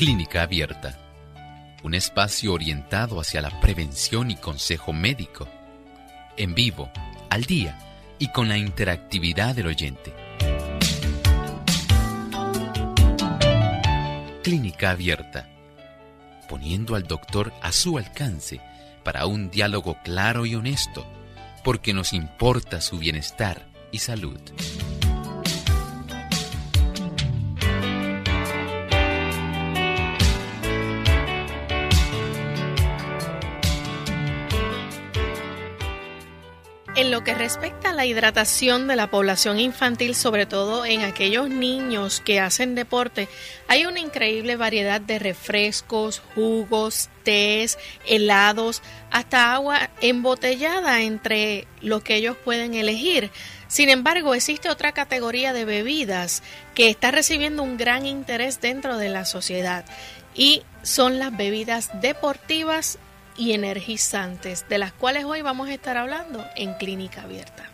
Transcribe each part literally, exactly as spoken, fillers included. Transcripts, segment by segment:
Clínica Abierta, un espacio orientado hacia la prevención y consejo médico, en vivo, al día y con la interactividad del oyente. Clínica Abierta, poniendo al doctor a su alcance para un diálogo claro y honesto, porque nos importa su bienestar y salud. En lo que respecta a la hidratación de la población infantil, sobre todo en aquellos niños que hacen deporte, hay una increíble variedad de refrescos, jugos, tés, helados, hasta agua embotellada entre lo que ellos pueden elegir. Sin embargo, existe otra categoría de bebidas que está recibiendo un gran interés dentro de la sociedad y son las bebidas deportivas y energizantes, de las cuales hoy vamos a estar hablando en Clínica Abierta.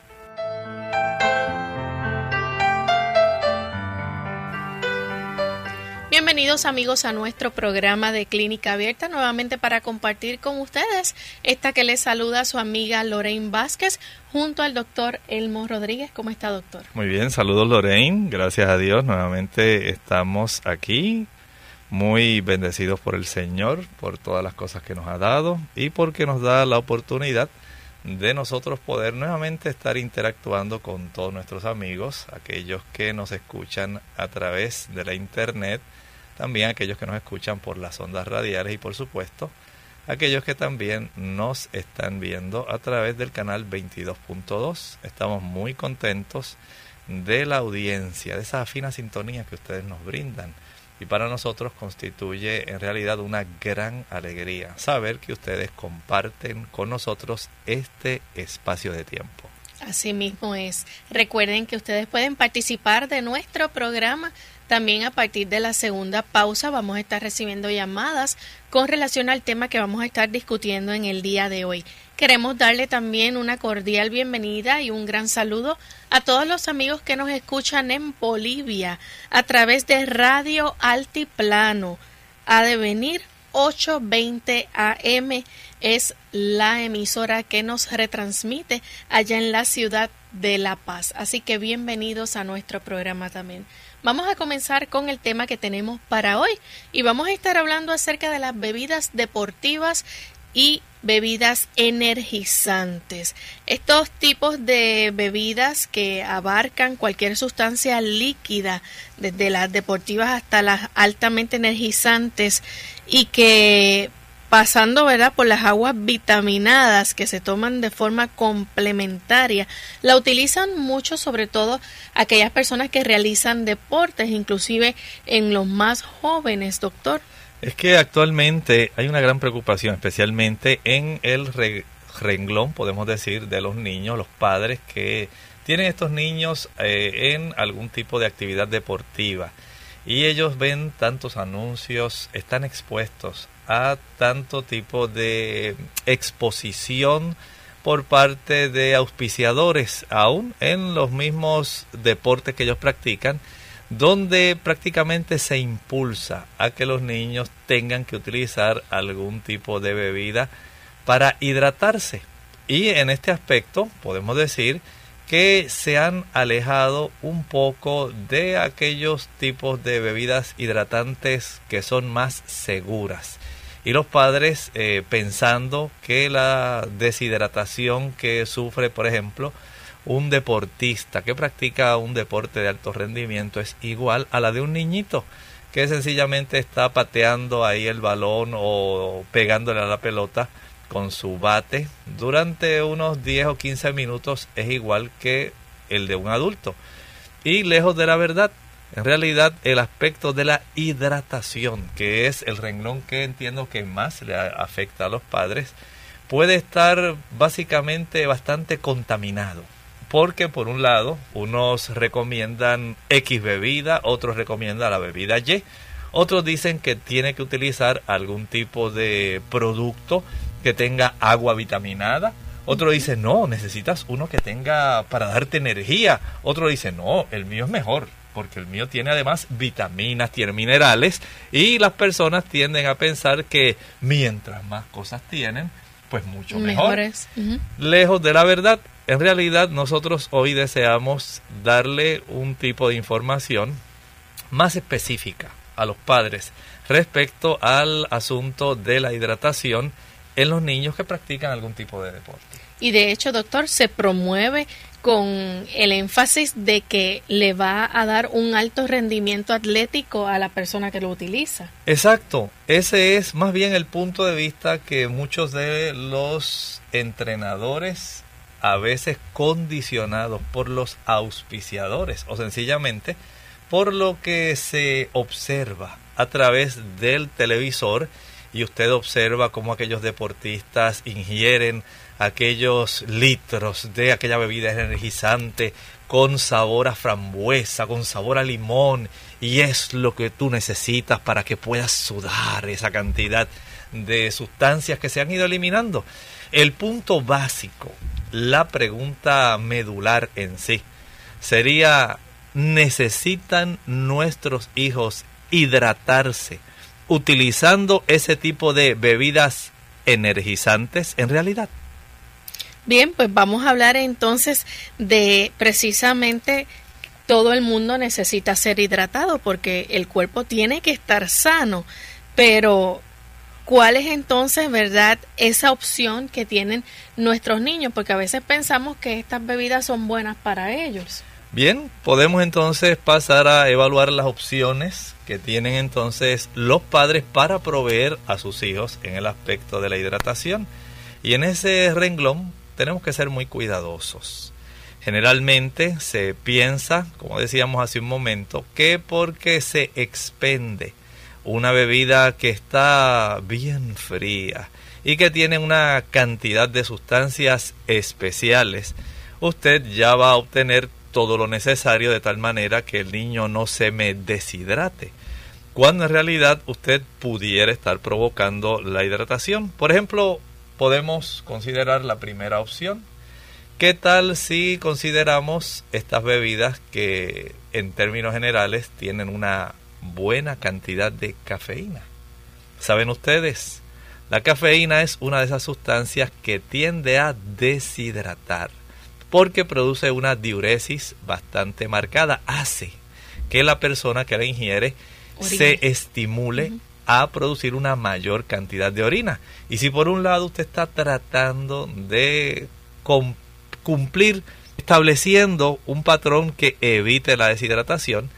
Bienvenidos amigos a nuestro programa de Clínica Abierta, nuevamente para compartir con ustedes esta que les saluda su amiga Lorraine Vázquez junto al doctor Elmo Rodríguez. ¿Cómo está, doctor? Muy bien, saludos Lorraine, gracias a Dios, nuevamente estamos aquí. Muy bendecidos por el Señor, por todas las cosas que nos ha dado y porque nos da la oportunidad de nosotros poder nuevamente estar interactuando con todos nuestros amigos, aquellos que nos escuchan a través de la internet, también aquellos que nos escuchan por las ondas radiales y por supuesto aquellos que también nos están viendo a través del canal veintidós punto dos. Estamos muy contentos de la audiencia, de esa fina sintonía que ustedes nos brindan. Y para nosotros constituye en realidad una gran alegría saber que ustedes comparten con nosotros este espacio de tiempo. Así mismo es. Recuerden que ustedes pueden participar de nuestro programa. También a partir de la segunda pausa vamos a estar recibiendo llamadas con relación al tema que vamos a estar discutiendo en el día de hoy. Queremos darle también una cordial bienvenida y un gran saludo a todos los amigos que nos escuchan en Bolivia a través de Radio Altiplano. Ha de venir ochocientos veinte A M es la emisora que nos retransmite allá en la ciudad de La Paz. Así que bienvenidos a nuestro programa también. Vamos a comenzar con el tema que tenemos para hoy y vamos a estar hablando acerca de las bebidas deportivas y bebidas energizantes. Estos tipos de bebidas que abarcan cualquier sustancia líquida, desde las deportivas hasta las altamente energizantes y que pasando, ¿verdad?, por las aguas vitaminadas que se toman de forma complementaria, la utilizan mucho, sobre todo aquellas personas que realizan deportes, inclusive en los más jóvenes, doctor. Es que actualmente hay una gran preocupación, especialmente en el re- renglón, podemos decir, de los niños, los padres que tienen estos niños eh, en algún tipo de actividad deportiva. Y ellos ven tantos anuncios, están expuestos a tanto tipo de exposición por parte de auspiciadores, aún en los mismos deportes que ellos practican, donde prácticamente se impulsa a que los niños tengan que utilizar algún tipo de bebida para hidratarse. Y en este aspecto podemos decir que se han alejado un poco de aquellos tipos de bebidas hidratantes que son más seguras. Y los padres eh, pensando que la deshidratación que sufre, por ejemplo, un deportista que practica un deporte de alto rendimiento es igual a la de un niñito que sencillamente está pateando ahí el balón o pegándole a la pelota con su bate durante unos diez o quince minutos, es igual que el de un adulto. Y lejos de la verdad, en realidad el aspecto de la hidratación, que es el renglón que entiendo que más le afecta a los padres, puede estar básicamente bastante contaminado. Porque por un lado, unos recomiendan X bebida, otros recomiendan la bebida Y, otros dicen que tiene que utilizar algún tipo de producto que tenga agua vitaminada, otro dice no, necesitas uno que tenga para darte energía, otro dice no, el mío es mejor, porque el mío tiene además vitaminas, tiene minerales, y las personas tienden a pensar que mientras más cosas tienen, pues mucho mejor. Mejores. Uh-huh. Lejos de la verdad. En realidad nosotros hoy deseamos darle un tipo de información más específica a los padres respecto al asunto de la hidratación en los niños que practican algún tipo de deporte. Y de hecho, doctor, se promueve con el énfasis de que le va a dar un alto rendimiento atlético a la persona que lo utiliza. Exacto, ese es más bien el punto de vista que muchos de los entrenadores, a veces condicionados por los auspiciadores o sencillamente por lo que se observa a través del televisor, y usted observa cómo aquellos deportistas ingieren aquellos litros de aquella bebida energizante con sabor a frambuesa, con sabor a limón, y es lo que tú necesitas para que puedas sudar esa cantidad de sustancias que se han ido eliminando. El punto básico, la pregunta medular en sí, sería: ¿necesitan nuestros hijos hidratarse utilizando ese tipo de bebidas energizantes en realidad? Bien, pues vamos a hablar entonces de precisamente todo el mundo necesita ser hidratado porque el cuerpo tiene que estar sano, pero ¿cuál es entonces, verdad, esa opción que tienen nuestros niños? Porque a veces pensamos que estas bebidas son buenas para ellos. Bien, podemos entonces pasar a evaluar las opciones que tienen entonces los padres para proveer a sus hijos en el aspecto de la hidratación. Y en ese renglón tenemos que ser muy cuidadosos. Generalmente se piensa, como decíamos hace un momento, que porque se expende una bebida que está bien fría y que tiene una cantidad de sustancias especiales, usted ya va a obtener todo lo necesario de tal manera que el niño no se me deshidrate, cuando en realidad usted pudiera estar provocando la hidratación. Por ejemplo, podemos considerar la primera opción. ¿Qué tal si consideramos estas bebidas que en términos generales tienen una buena cantidad de cafeína? ¿Saben ustedes? La cafeína es una de esas sustancias que tiende a deshidratar, porque produce una diuresis bastante marcada, hace que la persona que la ingiere orina, se estimule uh-huh. a producir una mayor cantidad de orina. Y si por un lado usted está tratando de com- cumplir, estableciendo un patrón que evite la deshidratación,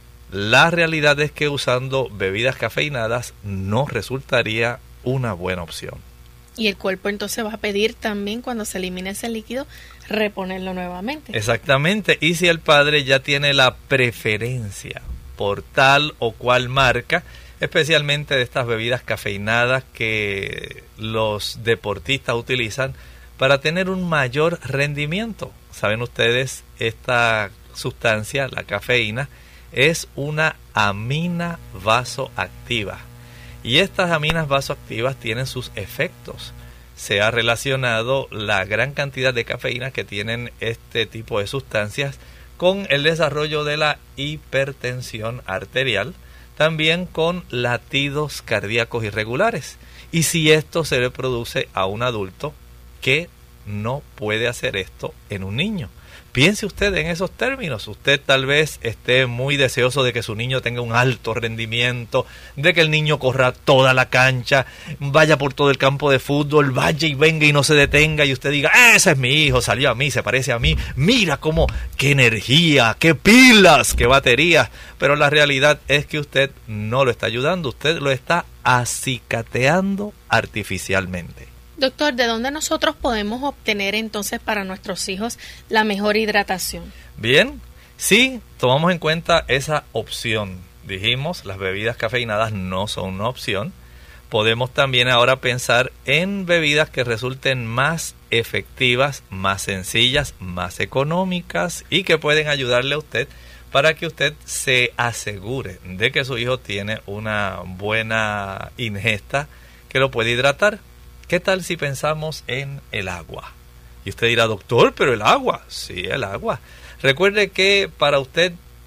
la realidad es que usando bebidas cafeinadas no resultaría una buena opción. Y el cuerpo entonces va a pedir también, cuando se elimine ese líquido, reponerlo nuevamente. Exactamente. Y si el padre ya tiene la preferencia por tal o cual marca, especialmente de estas bebidas cafeinadas que los deportistas utilizan para tener un mayor rendimiento. Saben ustedes, esta sustancia, la cafeína, es una amina vasoactiva. Y estas aminas vasoactivas tienen sus efectos. Se ha relacionado la gran cantidad de cafeína que tienen este tipo de sustancias con el desarrollo de la hipertensión arterial, también con latidos cardíacos irregulares. Y si esto se le produce a un adulto, ¿qué no puede hacer esto en un niño? Piense usted en esos términos. Usted tal vez esté muy deseoso de que su niño tenga un alto rendimiento, de que el niño corra toda la cancha, vaya por todo el campo de fútbol, vaya y venga y no se detenga, y usted diga: ese es mi hijo, salió a mí, se parece a mí, mira cómo, qué energía, qué pilas, qué baterías. Pero la realidad es que usted no lo está ayudando, usted lo está acicateando artificialmente. Doctor, ¿de dónde nosotros podemos obtener entonces para nuestros hijos la mejor hidratación? Bien, sí, tomamos en cuenta esa opción. Dijimos, las bebidas cafeinadas no son una opción. Podemos también ahora pensar en bebidas que resulten más efectivas, más sencillas, más económicas y que pueden ayudarle a usted para que usted se asegure de que su hijo tiene una buena ingesta que lo puede hidratar. ¿Qué tal si pensamos en el agua? Y usted dirá: doctor, pero el agua. Sí, el agua. Recuerde que para usted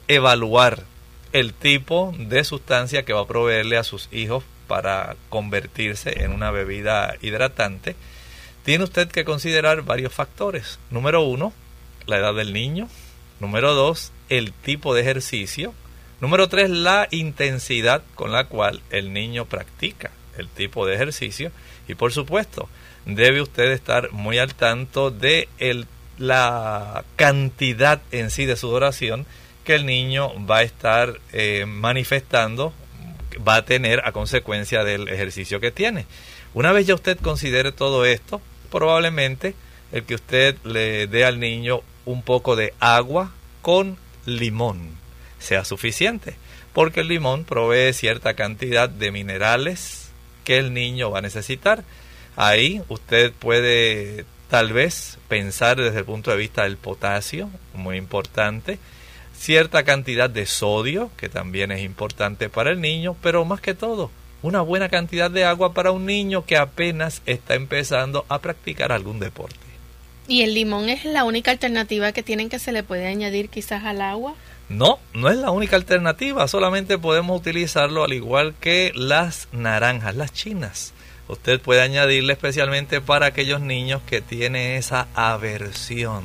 evaluar el tipo de sustancia que va a proveerle a sus hijos para convertirse en una bebida hidratante, tiene usted que considerar varios factores. Número uno, la edad del niño. Número dos, el tipo de ejercicio. Número tres, la intensidad con la cual el niño practica el tipo de ejercicio. Y por supuesto, debe usted estar muy al tanto de el, la cantidad en sí de sudoración que el niño va a estar eh, manifestando, va a tener a consecuencia del ejercicio que tiene. Una vez ya usted considere todo esto, probablemente el que usted le dé al niño un poco de agua con limón sea suficiente, porque el limón provee cierta cantidad de minerales que el niño va a necesitar. Ahí usted puede tal vez pensar desde el punto de vista del potasio, muy importante, cierta cantidad de sodio, que también es importante para el niño, pero más que todo, una buena cantidad de agua para un niño que apenas está empezando a practicar algún deporte. ¿Y el limón es la única alternativa que tienen que se le puede añadir quizás al agua? No, no es la única alternativa, solamente podemos utilizarlo al igual que las naranjas, las chinas. Usted puede añadirle especialmente para aquellos niños que tienen esa aversión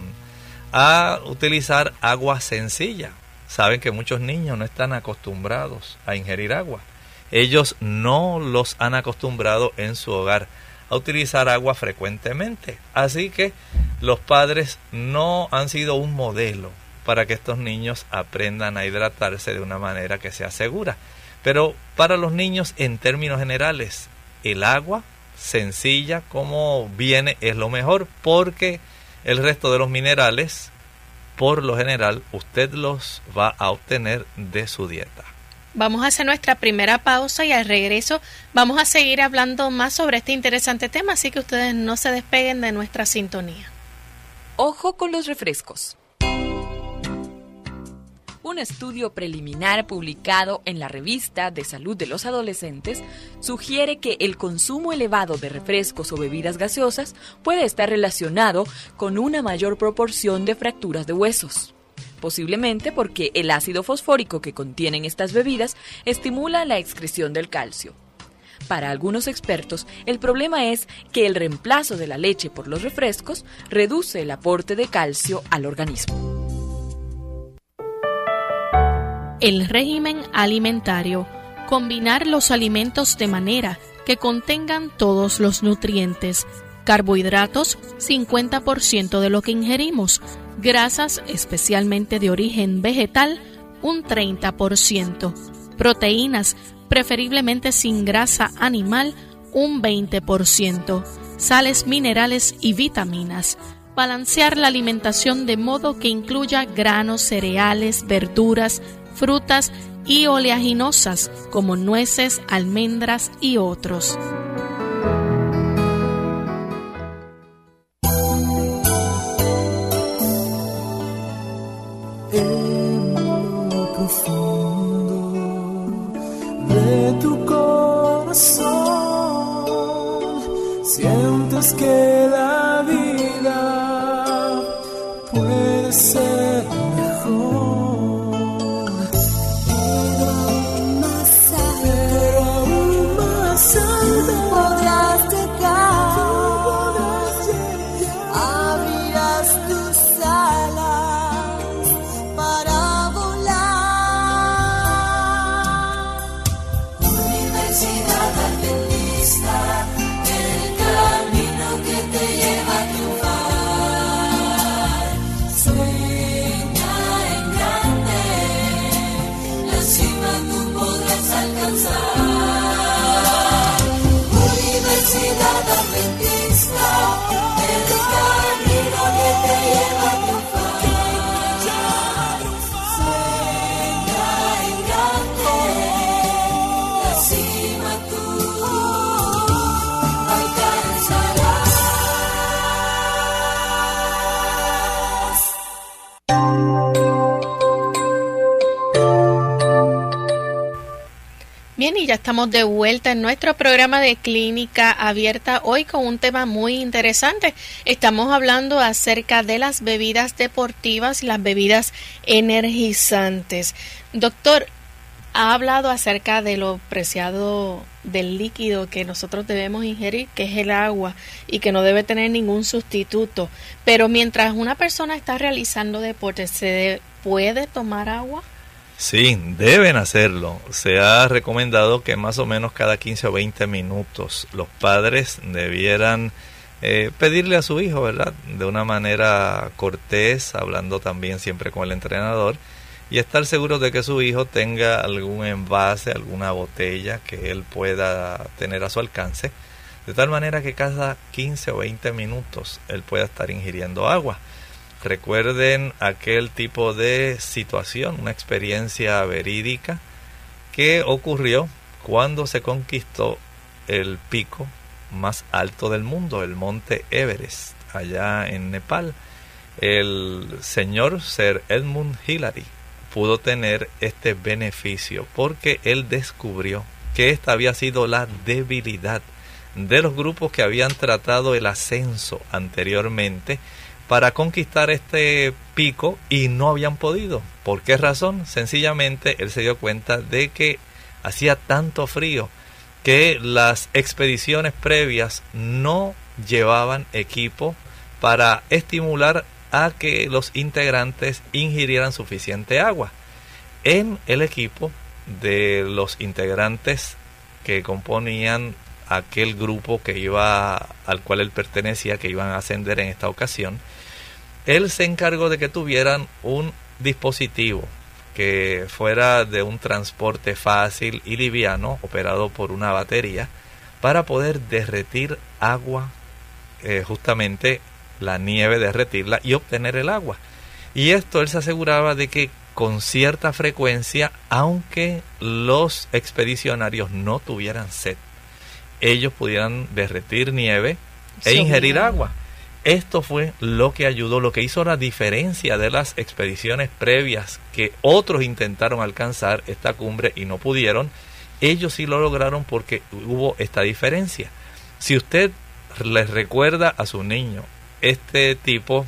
a utilizar agua sencilla. Saben que muchos niños no están acostumbrados a ingerir agua. Ellos no los han acostumbrado en su hogar a utilizar agua frecuentemente. Así que los padres no han sido un modelo para que estos niños aprendan a hidratarse de una manera que sea segura. Pero para los niños, en términos generales, el agua sencilla como viene es lo mejor, porque el resto de los minerales, por lo general, usted los va a obtener de su dieta. Vamos a hacer nuestra primera pausa y al regreso vamos a seguir hablando más sobre este interesante tema, así que ustedes no se despeguen de nuestra sintonía. Ojo con los refrescos. Un estudio preliminar publicado en la Revista de Salud de los Adolescentes sugiere que el consumo elevado de refrescos o bebidas gaseosas puede estar relacionado con una mayor proporción de fracturas de huesos. Posiblemente porque el ácido fosfórico que contienen estas bebidas estimula la excreción del calcio. Para algunos expertos, el problema es que el reemplazo de la leche por los refrescos reduce el aporte de calcio al organismo. El régimen alimentario. Combinar los alimentos de manera que contengan todos los nutrientes. Carbohidratos, cincuenta por ciento de lo que ingerimos. Grasas, especialmente de origen vegetal, un treinta por ciento. Proteínas, preferiblemente sin grasa animal, un veinte por ciento. Sales minerales y vitaminas. Balancear la alimentación de modo que incluya granos, cereales, verduras, frutas y oleaginosas como nueces, almendras y otros. En lo profundo de tu corazón sientes que la vida puede ser mejor. Alcanzar. Bien, y ya estamos de vuelta en nuestro programa de Clínica Abierta, hoy con un tema muy interesante. Estamos hablando acerca de las bebidas deportivas y las bebidas energizantes. Doctor, ha hablado acerca de lo preciado del líquido que nosotros debemos ingerir, que es el agua, y que no debe tener ningún sustituto. Pero mientras una persona está realizando deporte, ¿se puede tomar agua? Sí, deben hacerlo. Se ha recomendado que más o menos cada quince o veinte minutos los padres debieran eh, pedirle a su hijo, ¿verdad?, de una manera cortés, hablando también siempre con el entrenador, y estar seguros de que su hijo tenga algún envase, alguna botella que él pueda tener a su alcance, de tal manera que cada quince o veinte minutos él pueda estar ingiriendo agua. Recuerden aquel tipo de situación, una experiencia verídica que ocurrió cuando se conquistó el pico más alto del mundo, el monte Everest, allá en Nepal. El señor Sir Edmund Hillary pudo tener este beneficio porque él descubrió que esta había sido la debilidad de los grupos que habían tratado el ascenso anteriormente para conquistar este pico y no habían podido. ¿Por qué razón? Sencillamente él se dio cuenta de que hacía tanto frío que las expediciones previas no llevaban equipo para estimular a que los integrantes ingirieran suficiente agua. En el equipo de los integrantes que componían aquel grupo que iba al cual él pertenecía, que iban a ascender en esta ocasión, él se encargó de que tuvieran un dispositivo que fuera de un transporte fácil y liviano, operado por una batería, para poder derretir agua, eh, justamente la nieve, derretirla y obtener el agua. Y esto él se aseguraba de que con cierta frecuencia, aunque los expedicionarios no tuvieran sed, ellos pudieran derretir nieve e ingerir agua. Esto fue lo que ayudó, lo que hizo la diferencia de las expediciones previas que otros intentaron alcanzar esta cumbre y no pudieron. Ellos sí lo lograron porque hubo esta diferencia. Si usted les recuerda a su niño este tipo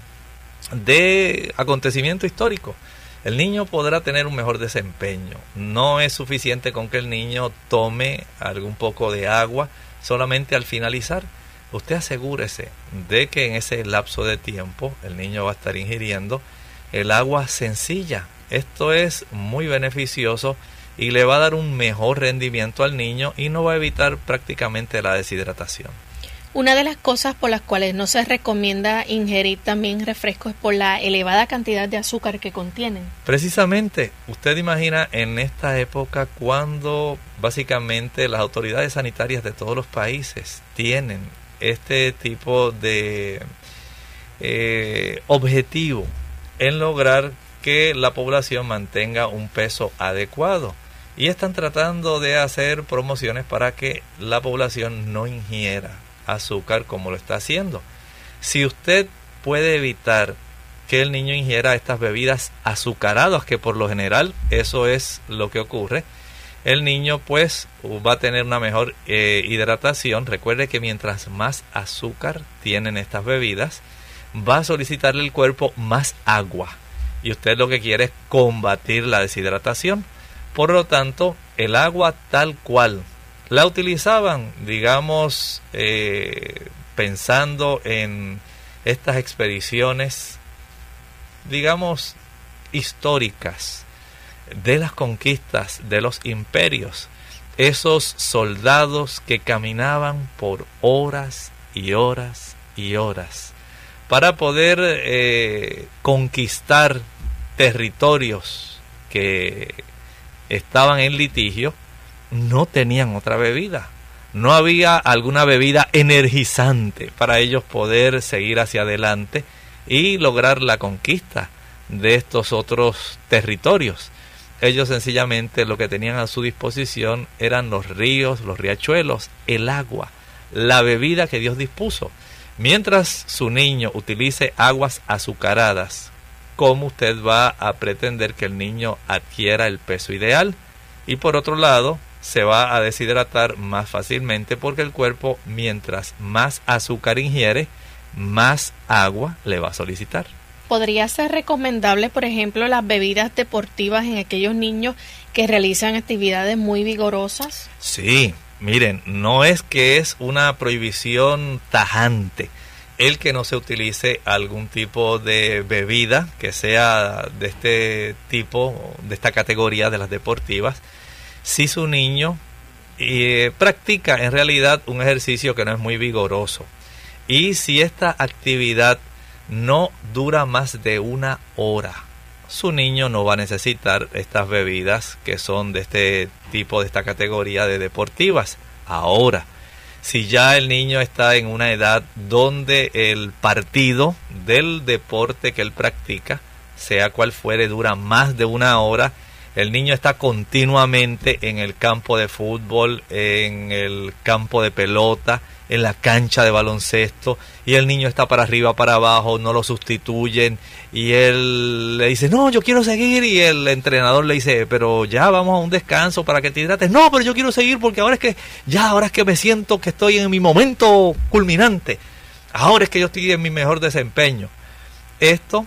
de acontecimiento histórico, el niño podrá tener un mejor desempeño. No es suficiente con que el niño tome algún poco de agua solamente al finalizar. Usted asegúrese de que en ese lapso de tiempo el niño va a estar ingiriendo el agua sencilla. Esto es muy beneficioso y le va a dar un mejor rendimiento al niño y no va a evitar prácticamente la deshidratación. Una de las cosas por las cuales no se recomienda ingerir también refrescos es por la elevada cantidad de azúcar que contienen. Precisamente, usted imagina en esta época cuando básicamente las autoridades sanitarias de todos los países tienen este tipo de eh, objetivo en lograr que la población mantenga un peso adecuado. Y están tratando de hacer promociones para que la población no ingiera azúcar como lo está haciendo. Si usted puede evitar que el niño ingiera estas bebidas azucaradas, que por lo general eso es lo que ocurre, el niño pues va a tener una mejor eh, hidratación. Recuerde que mientras más azúcar tienen estas bebidas, va a solicitarle el cuerpo más agua. Y usted lo que quiere es combatir la deshidratación. Por lo tanto, el agua tal cual la utilizaban, digamos, eh, pensando en estas expediciones, digamos, históricas, de las conquistas de los imperios, esos soldados que caminaban por horas y horas y horas para poder eh, conquistar territorios que estaban en litigio, no tenían otra bebida. No había alguna bebida energizante para ellos poder seguir hacia adelante y lograr la conquista de estos otros territorios. Ellos sencillamente lo que tenían a su disposición eran los ríos, los riachuelos, el agua, la bebida que Dios dispuso. Mientras su niño utilice aguas azucaradas, ¿cómo usted va a pretender que el niño adquiera el peso ideal? Y por otro lado, se va a deshidratar más fácilmente porque el cuerpo, mientras más azúcar ingiere, más agua le va a solicitar. ¿Podría ser recomendable, por ejemplo, las bebidas deportivas en aquellos niños que realizan actividades muy vigorosas? Sí, miren, no es que es una prohibición tajante el que no se utilice algún tipo de bebida que sea de este tipo, de esta categoría de las deportivas, si su niño eh, practica en realidad un ejercicio que no es muy vigoroso y si esta actividad no dura más de una hora, su niño no va a necesitar estas bebidas que son de este tipo, de esta categoría de deportivas. Ahora, si ya el niño está en una edad donde el partido del deporte que él practica, sea cual fuere, dura más de una hora, el niño está continuamente en el campo de fútbol, en el campo de pelota, en la cancha de baloncesto, y el niño está para arriba, para abajo, no lo sustituyen, y él le dice, no, yo quiero seguir, y el entrenador le dice, pero ya vamos a un descanso para que te hidrates. No, pero yo quiero seguir porque ahora es que, ya ahora es que me siento que estoy en mi momento culminante, ahora es que yo estoy en mi mejor desempeño. Esto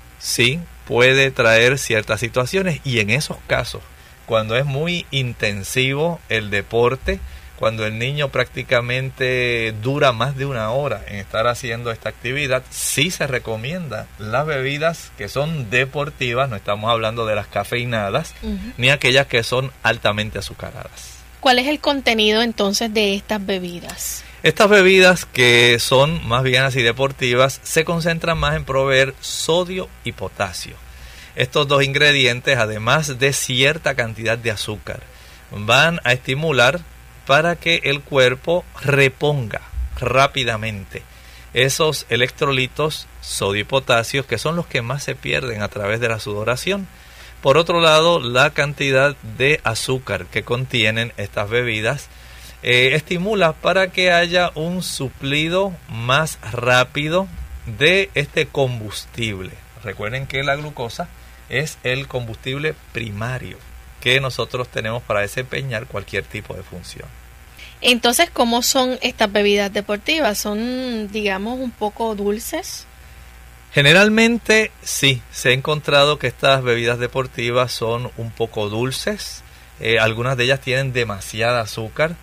sí puede traer ciertas situaciones, y en esos casos, cuando es muy intensivo el deporte, cuando el niño prácticamente dura más de una hora en estar haciendo esta actividad, sí se recomienda las bebidas que son deportivas, no estamos hablando de las cafeinadas, uh-huh, ni aquellas que son altamente azucaradas. ¿Cuál es el contenido entonces de estas bebidas? Estas bebidas, que son más bien así deportivas, se concentran más en proveer sodio y potasio. Estos dos ingredientes, además de cierta cantidad de azúcar, van a estimular para que el cuerpo reponga rápidamente esos electrolitos, sodio y potasio, que son los que más se pierden a través de la sudoración. Por otro lado, la cantidad de azúcar que contienen estas bebidas eh, estimula para que haya un suplido más rápido de este combustible. Recuerden que la glucosa es el combustible primario que nosotros tenemos para desempeñar cualquier tipo de función. Entonces, ¿cómo son estas bebidas deportivas? ¿Son, digamos, un poco dulces? Generalmente sí, se ha encontrado que estas bebidas deportivas son un poco dulces, eh, algunas de ellas tienen demasiada azúcar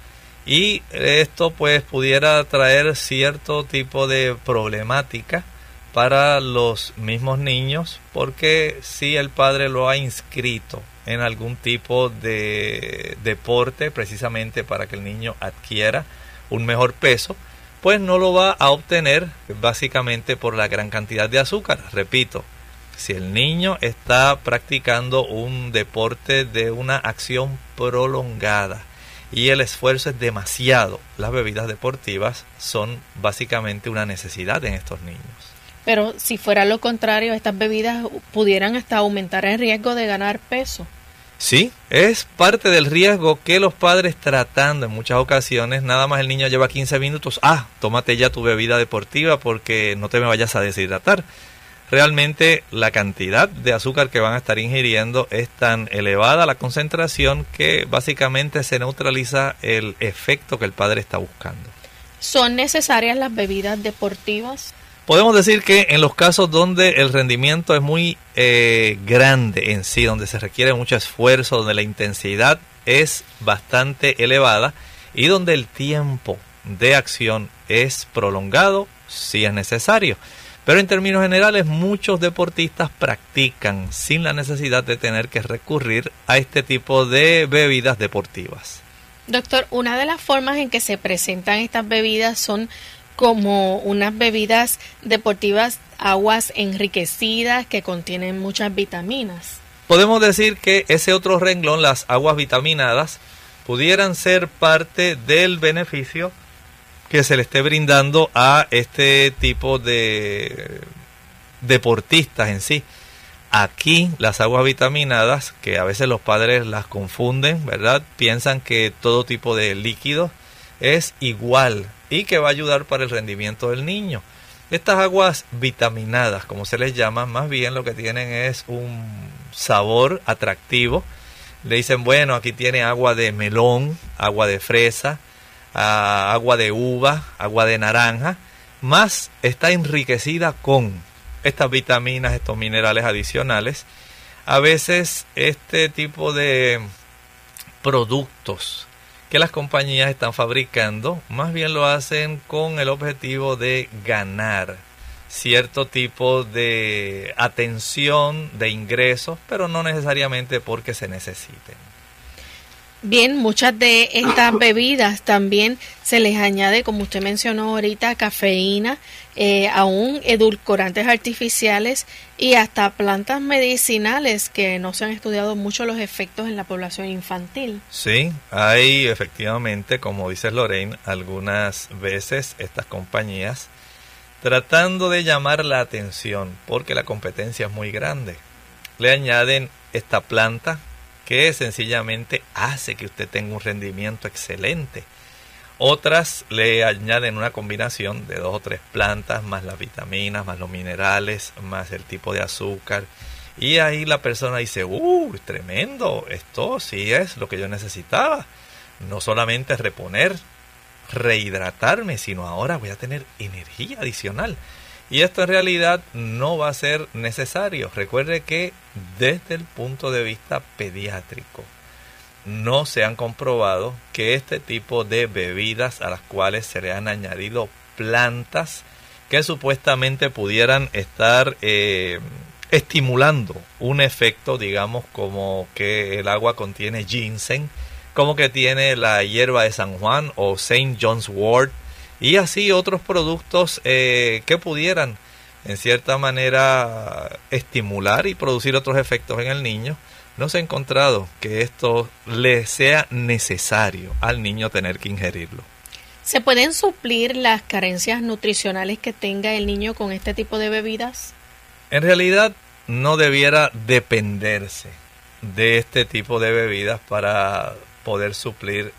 y esto pues pudiera traer cierto tipo de problemática para los mismos niños, porque si el padre lo ha inscrito en algún tipo de deporte precisamente para que el niño adquiera un mejor peso, pues no lo va a obtener básicamente por la gran cantidad de azúcar. Repito, si el niño está practicando un deporte de una acción prolongada y el esfuerzo es demasiado, las bebidas deportivas son básicamente una necesidad en estos niños. Pero si fuera lo contrario, estas bebidas pudieran hasta aumentar el riesgo de ganar peso. Sí, es parte del riesgo que los padres, tratando en muchas ocasiones, nada más el niño lleva quince minutos, ah, tómate ya tu bebida deportiva porque no te me vayas a deshidratar. Realmente la cantidad de azúcar que van a estar ingiriendo es tan elevada, la concentración, que básicamente se neutraliza el efecto que el padre está buscando. ¿Son necesarias las bebidas deportivas? Podemos decir que en los casos donde el rendimiento es muy eh, grande en sí, donde se requiere mucho esfuerzo, donde la intensidad es bastante elevada y donde el tiempo de acción es prolongado, sí es necesario. Pero en términos generales, muchos deportistas practican sin la necesidad de tener que recurrir a este tipo de bebidas deportivas. Doctor, una de las formas en que se presentan estas bebidas son como unas bebidas deportivas, aguas enriquecidas que contienen muchas vitaminas. Podemos decir que ese otro renglón, las aguas vitaminadas, pudieran ser parte del beneficio que se le esté brindando a este tipo de deportistas en sí. Aquí las aguas vitaminadas, que a veces los padres las confunden, ¿verdad? Piensan que todo tipo de líquido es igual y que va a ayudar para el rendimiento del niño. Estas aguas vitaminadas, como se les llama, más bien lo que tienen es un sabor atractivo, Le dicen, bueno, aquí tiene agua de melón, agua de fresa, uh, agua de uva, agua de naranja, más está enriquecida con estas vitaminas, estos minerales adicionales. A veces este tipo de productos que las compañías están fabricando, más bien lo hacen con el objetivo de ganar cierto tipo de atención, de ingresos, pero no necesariamente porque se necesiten. Bien, muchas de estas bebidas también se les añade, como usted mencionó ahorita, cafeína, eh, aún edulcorantes artificiales y hasta plantas medicinales que no se han estudiado mucho los efectos en la población infantil. Sí, hay efectivamente, como dice Lorraine, algunas veces estas compañías tratando de llamar la atención porque la competencia es muy grande, le añaden esta planta que sencillamente hace que usted tenga un rendimiento excelente. Otras le añaden una combinación de dos o tres plantas, más las vitaminas, más los minerales, más el tipo de azúcar. Y ahí la persona dice, ¡uh, tremendo! Esto sí es lo que yo necesitaba. No solamente reponer, rehidratarme, sino ahora voy a tener energía adicional. Y esto en realidad no va a ser necesario. Recuerde que desde el punto de vista pediátrico no se han comprobado que este tipo de bebidas a las cuales se le han añadido plantas que supuestamente pudieran estar eh, estimulando un efecto, digamos, como que el agua contiene ginseng, como que tiene la hierba de San Juan o Saint John's wort, y así otros productos eh, que pudieran en cierta manera estimular y producir otros efectos en el niño. No se ha encontrado que esto le sea necesario al niño tener que ingerirlo. ¿Se pueden suplir las carencias nutricionales que tenga el niño con este tipo de bebidas? En realidad no debiera dependerse de este tipo de bebidas para poder suplir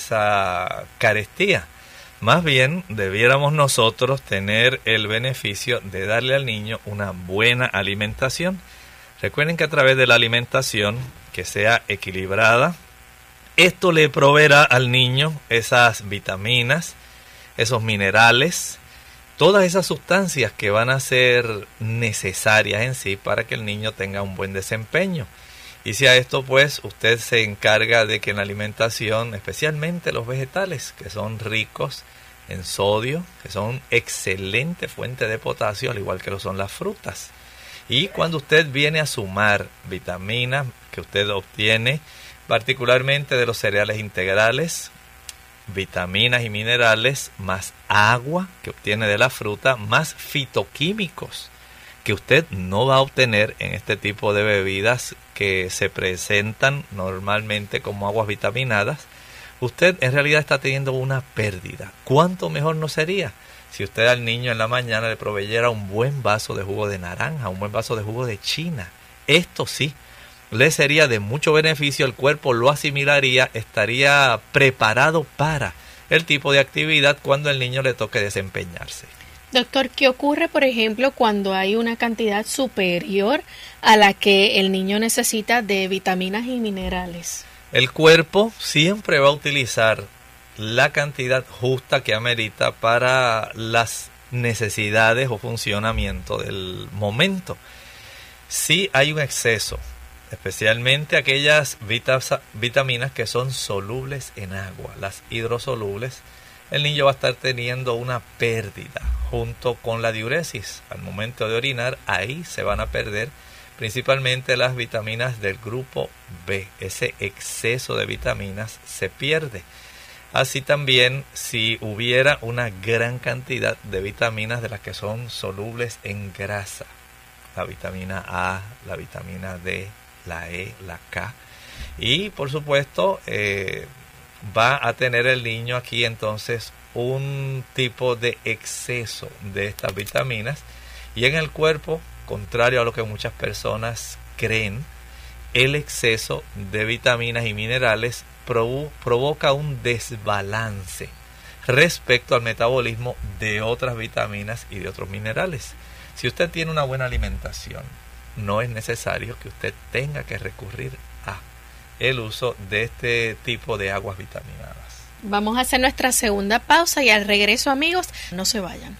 esa carestía. Más bien, debiéramos nosotros tener el beneficio de darle al niño una buena alimentación. Recuerden que a través de la alimentación, que sea equilibrada, esto le proveerá al niño esas vitaminas, esos minerales, todas esas sustancias que van a ser necesarias en sí para que el niño tenga un buen desempeño. Y si a esto pues usted se encarga de que en la alimentación, especialmente los vegetales, que son ricos en sodio, que son excelente fuente de potasio, al igual que lo son las frutas. Y cuando usted viene a sumar vitaminas que usted obtiene, particularmente de los cereales integrales, vitaminas y minerales, más agua que obtiene de la fruta, más fitoquímicos que usted no va a obtener en este tipo de bebidas que se presentan normalmente como aguas vitaminadas, usted en realidad está teniendo una pérdida. ¿Cuánto mejor no sería si usted al niño en la mañana le proveyera un buen vaso de jugo de naranja, un buen vaso de jugo de china? Esto sí, le sería de mucho beneficio, el cuerpo lo asimilaría, estaría preparado para el tipo de actividad cuando el niño le toque desempeñarse. Doctor, ¿qué ocurre, por ejemplo, cuando hay una cantidad superior a la que el niño necesita de vitaminas y minerales? El cuerpo siempre va a utilizar la cantidad justa que amerita para las necesidades o funcionamiento del momento. Si hay un exceso, especialmente aquellas vitas, vitaminas que son solubles en agua, las hidrosolubles, el niño va a estar teniendo una pérdida junto con la diuresis. Al momento de orinar, ahí se van a perder principalmente las vitaminas del grupo B. Ese exceso de vitaminas se pierde. Así también, si hubiera una gran cantidad de vitaminas de las que son solubles en grasa, la vitamina A, la vitamina D, la E, la K, y por supuesto eh, va a tener el niño aquí entonces un tipo de exceso de estas vitaminas, y en el cuerpo, contrario a lo que muchas personas creen, el exceso de vitaminas y minerales provo- provoca un desbalance respecto al metabolismo de otras vitaminas y de otros minerales. Si usted tiene una buena alimentación, no es necesario que usted tenga que recurrir a el uso de este tipo de aguas vitaminadas. Vamos a hacer nuestra segunda pausa y al regreso, amigos, no se vayan.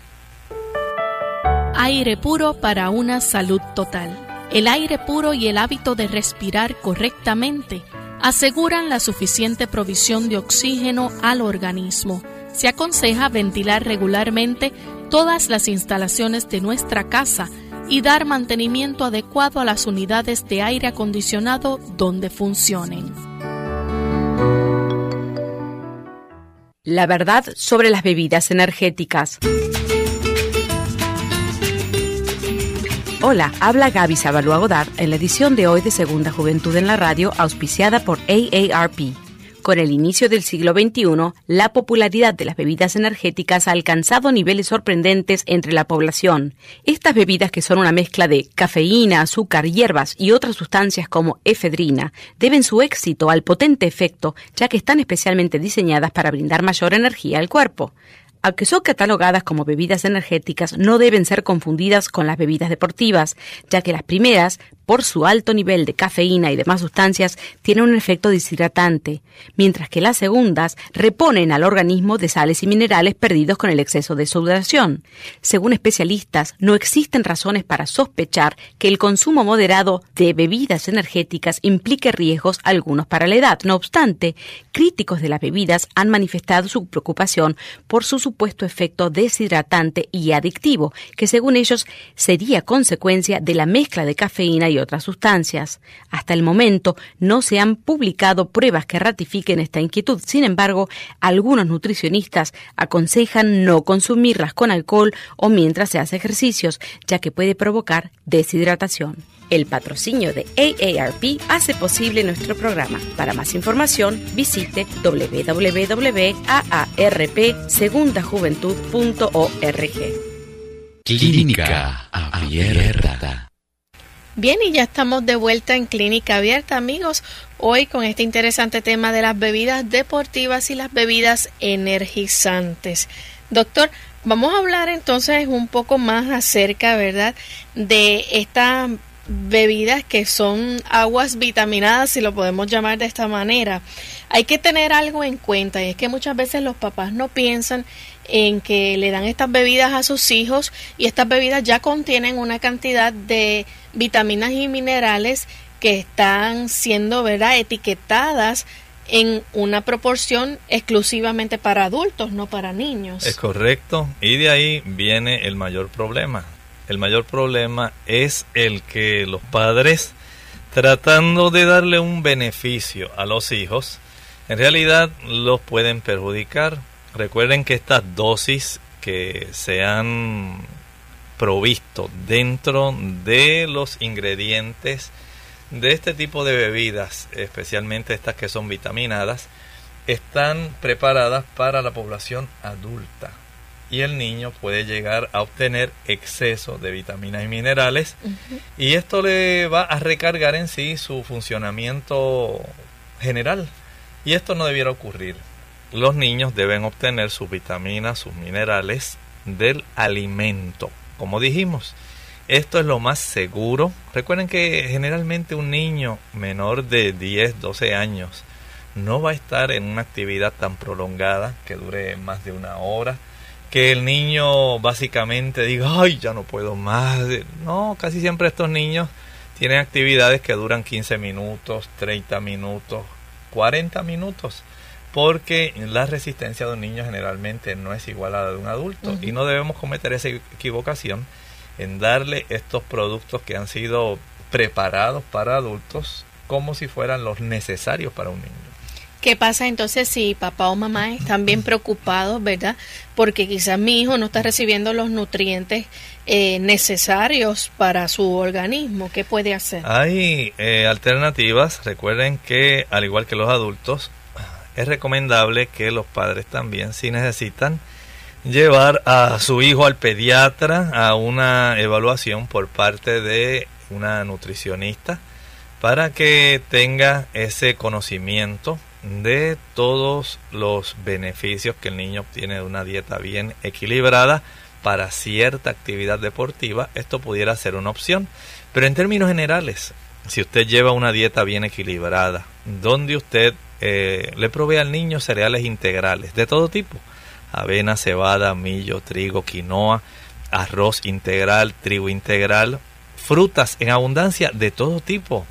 Aire puro para una salud total. El aire puro y el hábito de respirar correctamente aseguran la suficiente provisión de oxígeno al organismo. Se aconseja ventilar regularmente todas las instalaciones de nuestra casa y dar mantenimiento adecuado a las unidades de aire acondicionado donde funcionen. La verdad sobre las bebidas energéticas. Hola, habla Gaby Zabalúa Godard en la edición de hoy de Segunda Juventud en la Radio, auspiciada por A A R P. Con el inicio del siglo veintiuno, la popularidad de las bebidas energéticas ha alcanzado niveles sorprendentes entre la población. Estas bebidas, que son una mezcla de cafeína, azúcar, hierbas y otras sustancias como efedrina, deben su éxito al potente efecto, ya que están especialmente diseñadas para brindar mayor energía al cuerpo. Aunque son catalogadas como bebidas energéticas, no deben ser confundidas con las bebidas deportivas, ya que las primeras, por su alto nivel de cafeína y demás sustancias, tienen un efecto deshidratante, mientras que las segundas reponen al organismo de sales y minerales perdidos con el exceso de sudoración. Según especialistas, no existen razones para sospechar que el consumo moderado de bebidas energéticas implique riesgos algunos para la edad. No obstante, críticos de las bebidas han manifestado su preocupación por su supuesto efecto deshidratante y adictivo, que según ellos sería consecuencia de la mezcla de cafeína y otras sustancias. Hasta el momento no se han publicado pruebas que ratifiquen esta inquietud. Sin embargo, algunos nutricionistas aconsejan no consumirlas con alcohol o mientras se hace ejercicios, ya que puede provocar deshidratación. El patrocinio de A A R P hace posible nuestro programa. Para más información, visite doble u doble u doble u punto a a r p segunda juventud punto org. Clínica Abierta. Bien, y ya estamos de vuelta en Clínica Abierta, amigos. Hoy con este interesante tema de las bebidas deportivas y las bebidas energizantes. Doctor, vamos a hablar entonces un poco más acerca, ¿verdad?, de estas bebidas que son aguas vitaminadas, si lo podemos llamar de esta manera. Hay que tener algo en cuenta, y es que muchas veces los papás no piensan en que le dan estas bebidas a sus hijos, y estas bebidas ya contienen una cantidad de vitaminas y minerales que están siendo, ¿verdad?, etiquetadas en una proporción exclusivamente para adultos, no para niños. Es correcto, y de ahí viene el mayor problema. El mayor problema es el que los padres, tratando de darle un beneficio a los hijos, en realidad los pueden perjudicar. Recuerden que estas dosis que se han provisto dentro de los ingredientes de este tipo de bebidas, especialmente estas que son vitaminadas, están preparadas para la población adulta, y el niño puede llegar a obtener exceso de vitaminas y minerales, uh-huh. y esto le va a recargar en sí su funcionamiento general, y esto no debiera ocurrir. Los niños deben obtener sus vitaminas, sus minerales del alimento. Como dijimos, esto es lo más seguro. Recuerden que generalmente un niño menor de diez, doce años no va a estar en una actividad tan prolongada que dure más de una hora, que el niño básicamente diga, ay, ya no puedo más. No, casi siempre estos niños tienen actividades que duran quince minutos, treinta minutos, cuarenta minutos, porque la resistencia de un niño generalmente no es igual a la de un adulto, uh-huh. y no debemos cometer esa equivocación en darle estos productos que han sido preparados para adultos como si fueran los necesarios para un niño. ¿Qué pasa entonces si papá o mamá están bien preocupados, verdad? Porque quizás mi hijo no está recibiendo los nutrientes eh, necesarios para su organismo. ¿Qué puede hacer? Hay eh, alternativas. Recuerden que, al igual que los adultos, es recomendable que los padres también, si necesitan, llevar a su hijo al pediatra a una evaluación por parte de una nutricionista para que tenga ese conocimiento de todos los beneficios que el niño obtiene de una dieta bien equilibrada para cierta actividad deportiva. Esto pudiera ser una opción, pero en términos generales, si usted lleva una dieta bien equilibrada, donde usted eh, le provee al niño cereales integrales de todo tipo, avena, cebada, millo, trigo, quinoa, arroz integral, trigo integral, frutas en abundancia de todo tipo,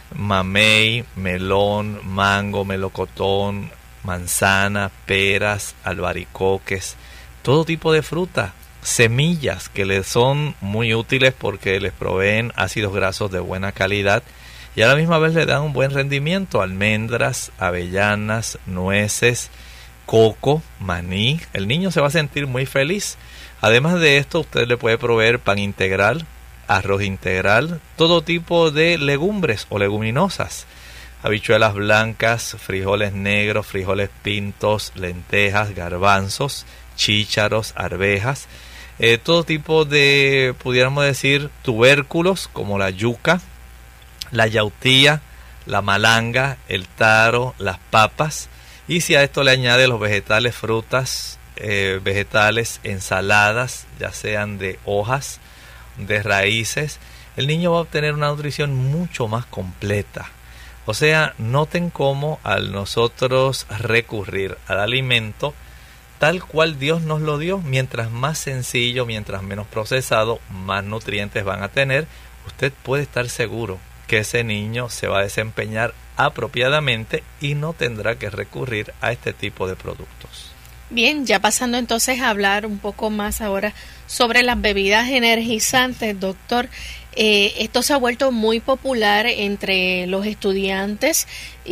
mamey, melón, mango, melocotón, manzana, peras, albaricoques, todo tipo de fruta, semillas que les son muy útiles porque les proveen ácidos grasos de buena calidad y a la misma vez le dan un buen rendimiento, almendras, avellanas, nueces, coco, maní. El niño se va a sentir muy feliz. Además de esto, usted le puede proveer pan integral, arroz integral, todo tipo de legumbres o leguminosas, habichuelas blancas, frijoles negros, frijoles pintos, lentejas, garbanzos, chícharos, arvejas, eh, todo tipo de, pudiéramos decir, tubérculos como la yuca, la yautía, la malanga, el taro, las papas, y si a esto le añade los vegetales, frutas, eh, vegetales, ensaladas, ya sean de hojas, de raíces, el niño va a obtener una nutrición mucho más completa. O sea, noten cómo al nosotros recurrir al alimento tal cual Dios nos lo dio, mientras más sencillo, mientras menos procesado, más nutrientes van a tener, usted puede estar seguro que ese niño se va a desempeñar apropiadamente y no tendrá que recurrir a este tipo de productos. Bien, ya pasando entonces a hablar un poco más ahora sobre las bebidas energizantes, doctor. Eh, esto se ha vuelto muy popular entre los estudiantes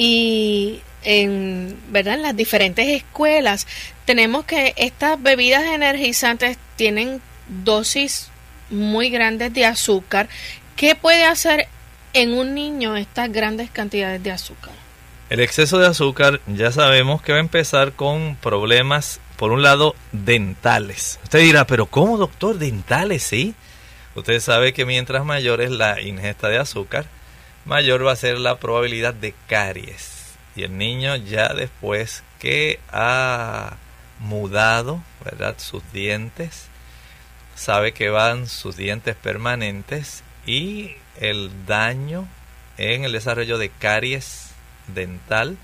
y en, ¿verdad?, en las diferentes escuelas. Tenemos que estas bebidas energizantes tienen dosis muy grandes de azúcar. ¿Qué puede hacer en un niño estas grandes cantidades de azúcar? El exceso de azúcar ya sabemos que va a empezar con problemas, por un lado, dentales. Usted dirá, pero ¿cómo, doctor? ¿Dentales? Sí. Usted sabe que mientras mayor es la ingesta de azúcar, mayor va a ser la probabilidad de caries. Y el niño ya después que ha mudado, ¿verdad?, sus dientes, sabe que van sus dientes permanentes y el daño en el desarrollo de caries dental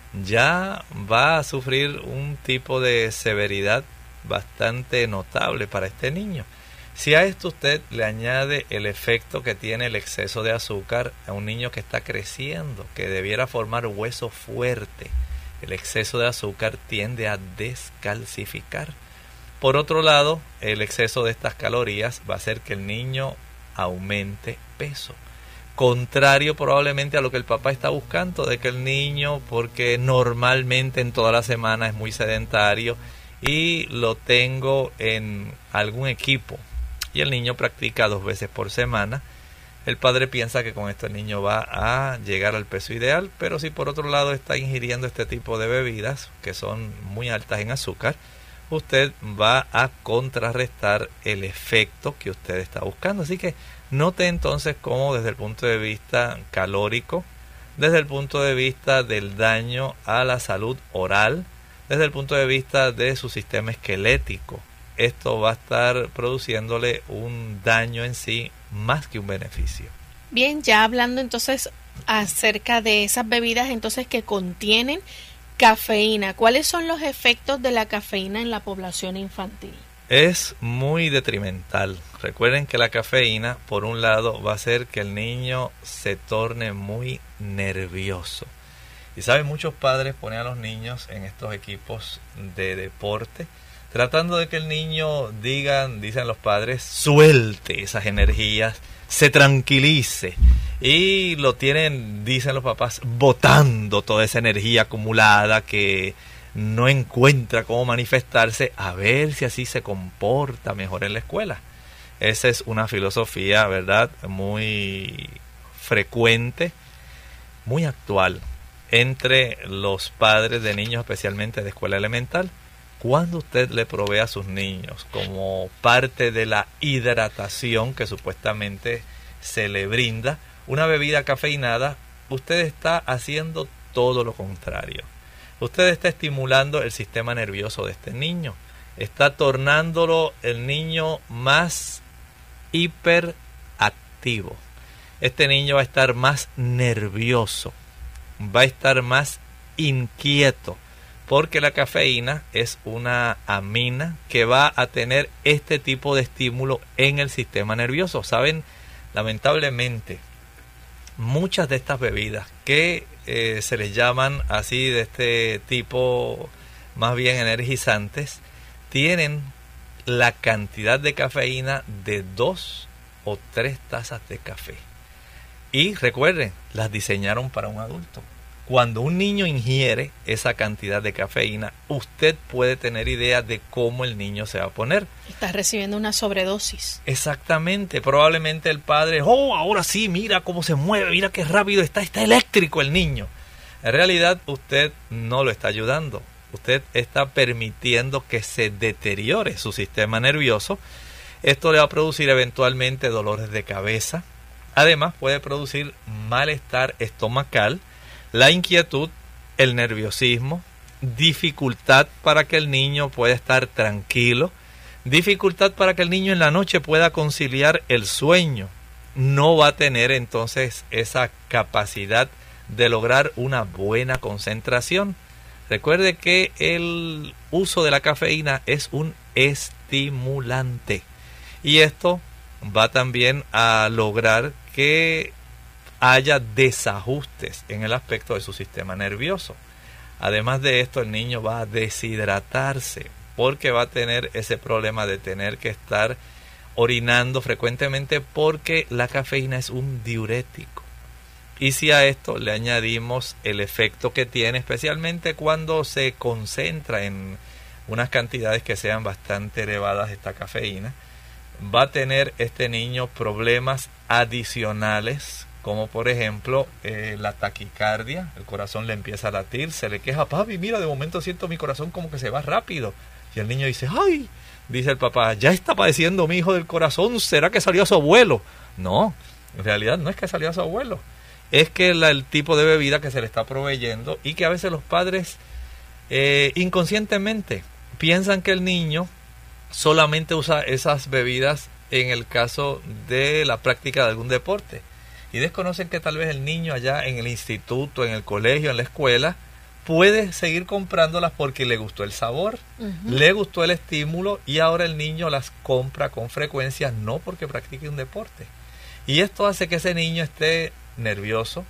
ya va a sufrir un tipo de severidad bastante notable para este niño. Si a esto usted le añade el efecto que tiene el exceso de azúcar a un niño que está creciendo, que debiera formar hueso fuerte, el exceso de azúcar tiende a descalcificar. Por otro lado, el exceso de estas calorías va a hacer que el niño aumente peso. Contrario probablemente a lo que el papá está buscando, de que el niño, porque normalmente en toda la semana es muy sedentario y lo tengo en algún equipo y el niño practica dos veces por semana, el padre piensa que con esto el niño va a llegar al peso ideal, pero si por otro lado está ingiriendo este tipo de bebidas que son muy altas en azúcar, usted va a contrarrestar el efecto que usted está buscando. Así que note entonces cómo desde el punto de vista calórico, desde el punto de vista del daño a la salud oral, desde el punto de vista de su sistema esquelético, esto va a estar produciéndole un daño en sí más que un beneficio. Bien, ya hablando entonces acerca de esas bebidas entonces que contienen cafeína, ¿cuáles son los efectos de la cafeína en la población infantil? Es muy detrimental. Recuerden que la cafeína, por un lado, va a hacer que el niño se torne muy nervioso. Y saben, muchos padres ponen a los niños en estos equipos de deporte, tratando de que el niño digan, dicen los padres, suelte esas energías, se tranquilice. Y lo tienen, dicen los papás, botando toda esa energía acumulada que no encuentra cómo manifestarse, a ver si así se comporta mejor en la escuela. Esa es una filosofía, ¿verdad?, muy frecuente, muy actual entre los padres de niños, especialmente de escuela elemental. Cuando usted le provee a sus niños como parte de la hidratación que supuestamente se le brinda una bebida cafeinada, usted está haciendo todo lo contrario. Usted está estimulando el sistema nervioso de este niño. Está tornándolo el niño más hiperactivo. este niño va a estar más nervioso, va a estar más inquieto, porque la cafeína es una amina que va a tener este tipo de estímulo en el sistema nervioso. Saben, lamentablemente, muchas de estas bebidas que eh, se les llaman así de este tipo, más bien energizantes, tienen la cantidad de cafeína de dos o tres tazas de café. Y recuerden, las diseñaron para un adulto. Cuando un niño ingiere esa cantidad de cafeína, usted puede tener idea de cómo el niño se va a poner. Estás recibiendo una sobredosis. Exactamente. Probablemente el padre, oh, ahora sí, mira cómo se mueve, mira qué rápido está, está eléctrico el niño. En realidad, usted no lo está ayudando. Usted está permitiendo que se deteriore su sistema nervioso. Esto le va a producir eventualmente dolores de cabeza. Además, puede producir malestar estomacal, la inquietud, el nerviosismo, dificultad para que el niño pueda estar tranquilo, dificultad para que el niño en la noche pueda conciliar el sueño. No va a tener entonces esa capacidad de lograr una buena concentración. Recuerde que el uso de la cafeína es un estimulante y esto va también a lograr que haya desajustes en el aspecto de su sistema nervioso. Además de esto, el niño va a deshidratarse porque va a tener ese problema de tener que estar orinando frecuentemente, porque la cafeína es un diurético. Y si a esto le añadimos el efecto que tiene, especialmente cuando se concentra en unas cantidades que sean bastante elevadas esta cafeína, va a tener este niño problemas adicionales, como por ejemplo eh, la taquicardia. El corazón le empieza a latir, se le queja, papi, mira, de momento siento mi corazón como que se va rápido. Y el niño dice, ay, dice el papá, ya está padeciendo mi hijo del corazón, ¿será que salió a su abuelo? No, en realidad no es que salió a su abuelo, es que la, el tipo de bebida que se le está proveyendo, y que a veces los padres eh, inconscientemente piensan que el niño solamente usa esas bebidas en el caso de la práctica de algún deporte, y desconocen que tal vez el niño allá en el instituto, en el colegio, en la escuela, puede seguir comprándolas porque le gustó el sabor, uh-huh. le gustó el estímulo, y ahora el niño las compra con frecuencia, no porque practique un deporte. Y esto hace que ese niño esté nervioso,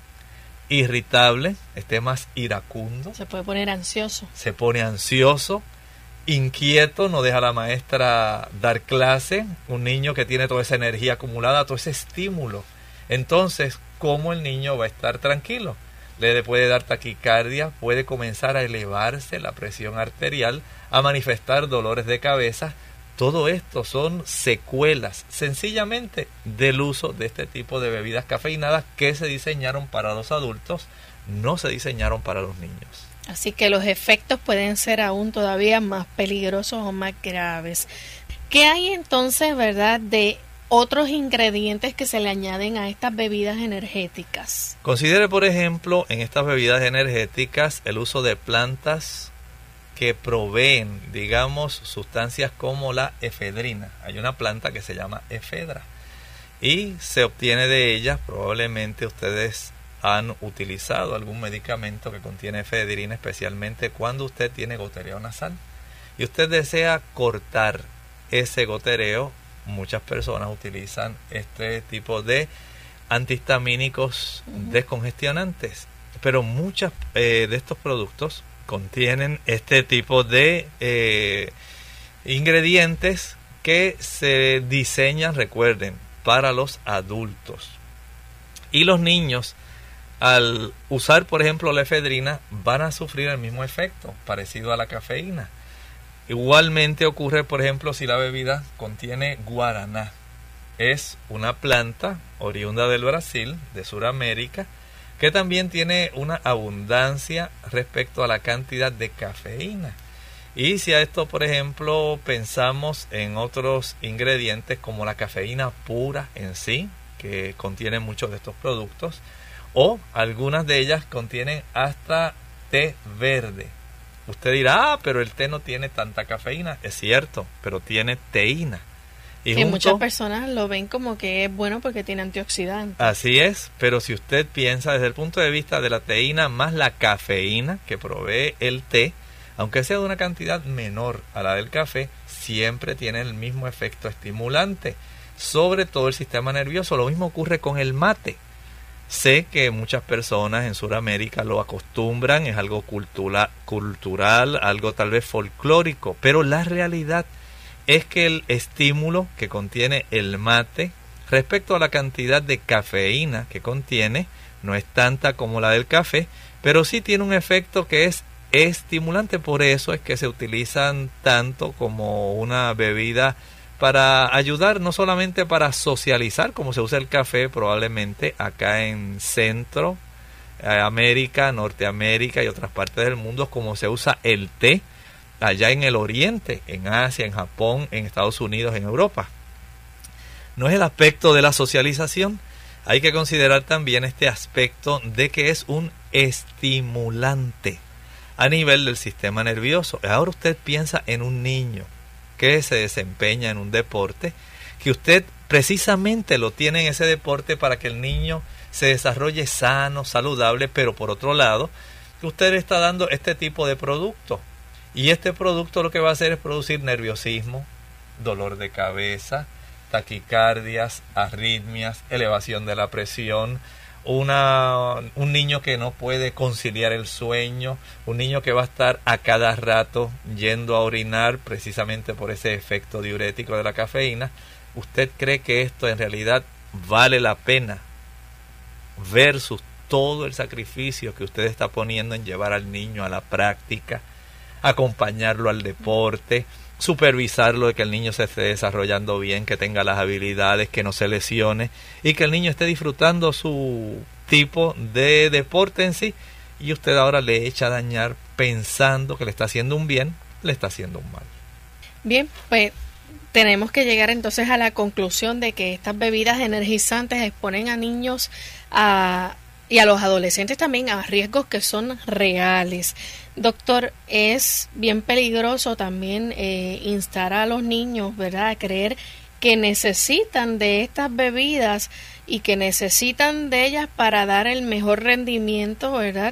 irritable, esté más iracundo. Se puede poner ansioso. Se pone ansioso, inquieto, no deja a la maestra dar clase. Un niño que tiene toda esa energía acumulada, todo ese estímulo. Entonces, ¿cómo el niño va a estar tranquilo? Le puede dar taquicardia, puede comenzar a elevarse la presión arterial, a manifestar dolores de cabeza. Todo esto son secuelas, sencillamente, del uso de este tipo de bebidas cafeinadas que se diseñaron para los adultos, no se diseñaron para los niños. Así que los efectos pueden ser aún todavía más peligrosos o más graves. ¿Qué hay entonces, verdad, de otros ingredientes que se le añaden a estas bebidas energéticas? Considere, por ejemplo, en estas bebidas energéticas el uso de plantas que proveen, digamos, sustancias como la efedrina. Hay una planta que se llama efedra y se obtiene de ella, probablemente ustedes han utilizado algún medicamento que contiene efedrina, especialmente cuando usted tiene gotereo nasal y usted desea cortar ese gotereo. Muchas personas utilizan este tipo de antihistamínicos uh-huh. descongestionantes, pero muchos eh, de estos productos contienen este tipo de eh, ingredientes que se diseñan, recuerden, para los adultos. Y los niños, al usar, por ejemplo, la efedrina, van a sufrir el mismo efecto, parecido a la cafeína. Igualmente ocurre, por ejemplo, si la bebida contiene guaraná. Es una planta oriunda del Brasil, de Sudamérica, que también tiene una abundancia respecto a la cantidad de cafeína. Y si a esto, por ejemplo, pensamos en otros ingredientes como la cafeína pura en sí, que contiene muchos de estos productos, o algunas de ellas contienen hasta té verde. Usted dirá, ah, pero el té no tiene tanta cafeína. Es cierto, pero tiene teína. Y que junto, muchas personas lo ven como que es bueno porque tiene antioxidantes. Así es, pero si usted piensa desde el punto de vista de la teína más la cafeína que provee el té, aunque sea de una cantidad menor a la del café, siempre tiene el mismo efecto estimulante, sobre todo el sistema nervioso. Lo mismo ocurre con el mate. Sé que muchas personas en Sudamérica lo acostumbran, es algo cultura, cultural, algo tal vez folclórico, pero la realidad es que el estímulo que contiene el mate respecto a la cantidad de cafeína que contiene no es tanta como la del café, pero sí tiene un efecto que es estimulante. Por eso es que se utilizan tanto como una bebida para ayudar, no solamente para socializar como se usa el café probablemente acá en Centro eh, América, Norteamérica y otras partes del mundo, como se usa el té allá en el Oriente, en Asia, en Japón, en Estados Unidos, en Europa. No es el aspecto de la socialización, hay que considerar también este aspecto de que es un estimulante a nivel del sistema nervioso. Ahora usted piensa en un niño que se desempeña en un deporte, que usted precisamente lo tiene en ese deporte para que el niño se desarrolle sano, saludable, pero por otro lado, usted le está dando este tipo de producto. Y este producto lo que va a hacer es producir nerviosismo, dolor de cabeza, taquicardias, arritmias, elevación de la presión, una, un niño que no puede conciliar el sueño, un niño que va a estar a cada rato yendo a orinar precisamente por ese efecto diurético de la cafeína. ¿Usted cree que esto en realidad vale la pena versus todo el sacrificio que usted está poniendo en llevar al niño a la práctica, acompañarlo al deporte, supervisarlo de que el niño se esté desarrollando bien, que tenga las habilidades, que no se lesione y que el niño esté disfrutando su tipo de deporte en sí, y usted ahora le echa a dañar pensando que le está haciendo un bien, le está haciendo un mal? Bien, pues tenemos que llegar entonces a la conclusión de que estas bebidas energizantes exponen a niños a, y a los adolescentes también a riesgos que son reales. Doctor, es bien peligroso también eh, instar a los niños, ¿verdad?, a creer que necesitan de estas bebidas y que necesitan de ellas para dar el mejor rendimiento, ¿verdad?,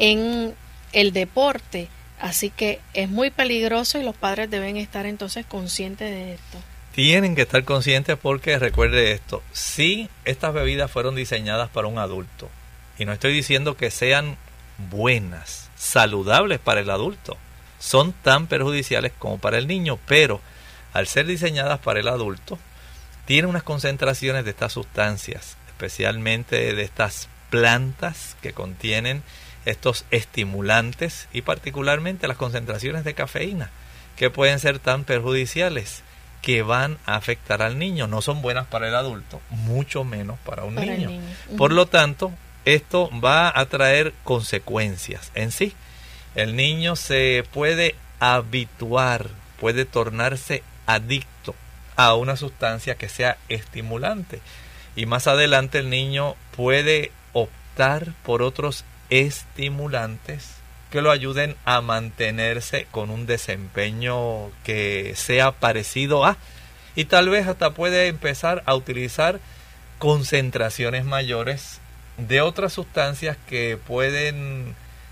en el deporte. Así que es muy peligroso y los padres deben estar entonces conscientes de esto. Tienen que estar conscientes porque, recuerde esto, sí, estas bebidas fueron diseñadas para un adulto. Y no estoy diciendo que sean buenas, saludables para el adulto. Son tan perjudiciales como para el niño, pero al ser diseñadas para el adulto, tienen unas concentraciones de estas sustancias, especialmente de estas plantas que contienen estos estimulantes y particularmente las concentraciones de cafeína, que pueden ser tan perjudiciales que van a afectar al niño. No son buenas para el adulto, mucho menos para un para niño. niño. Uh-huh. Por lo tanto, esto va a traer consecuencias en sí. El niño se puede habituar, puede tornarse adicto a una sustancia que sea estimulante. Y más adelante el niño puede optar por otros estimulantes que lo ayuden a mantenerse con un desempeño que sea parecido a, y tal vez hasta puede empezar a utilizar concentraciones mayores de otras sustancias que pueden,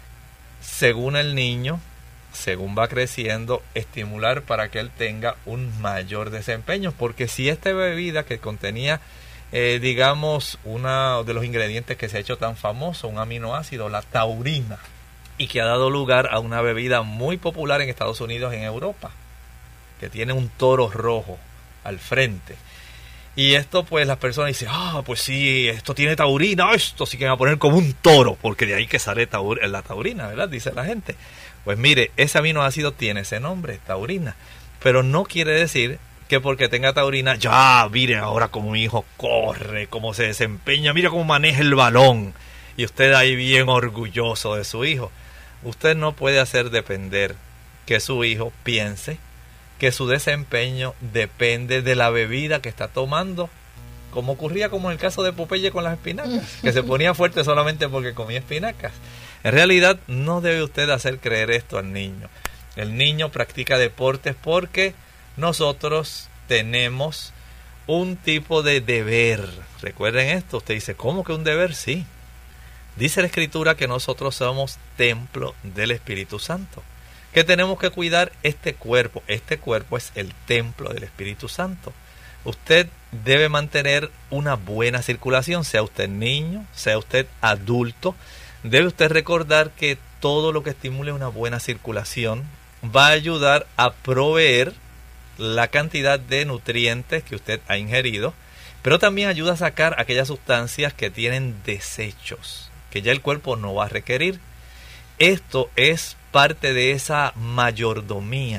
según el niño, según va creciendo, estimular para que él tenga un mayor desempeño. Porque si esta bebida que contenía eh, digamos uno de los ingredientes que se ha hecho tan famoso, un aminoácido, la taurina, y que ha dado lugar a una bebida muy popular en Estados Unidos y en Europa, que tiene un toro rojo al frente. Y esto, pues, las personas dicen, ah, pues sí, esto tiene taurina, esto sí que me va a poner como un toro, porque de ahí que sale taur la taurina, ¿verdad?, dice la gente. Pues mire, ese aminoácido tiene ese nombre, taurina, pero no quiere decir que porque tenga taurina, ya, mire ahora cómo mi hijo corre, cómo se desempeña, mira cómo maneja el balón, y usted ahí bien orgulloso de su hijo. Usted no puede hacer depender que su hijo piense que su desempeño depende de la bebida que está tomando, como ocurría como en el caso de Popeye con las espinacas, que se ponía fuerte solamente porque comía espinacas. En realidad no debe usted hacer creer esto al niño. El niño practica deportes porque nosotros tenemos un tipo de deber. Recuerden esto, usted dice, ¿cómo que un deber? Sí. Dice la Escritura que nosotros somos templo del Espíritu Santo, que tenemos que cuidar este cuerpo. Este cuerpo es el templo del Espíritu Santo. Usted debe mantener una buena circulación, sea usted niño, sea usted adulto. Debe usted recordar que todo lo que estimule una buena circulación va a ayudar a proveer la cantidad de nutrientes que usted ha ingerido, pero también ayuda a sacar aquellas sustancias que tienen desechos, que ya el cuerpo no va a requerir. Esto es parte de esa mayordomía,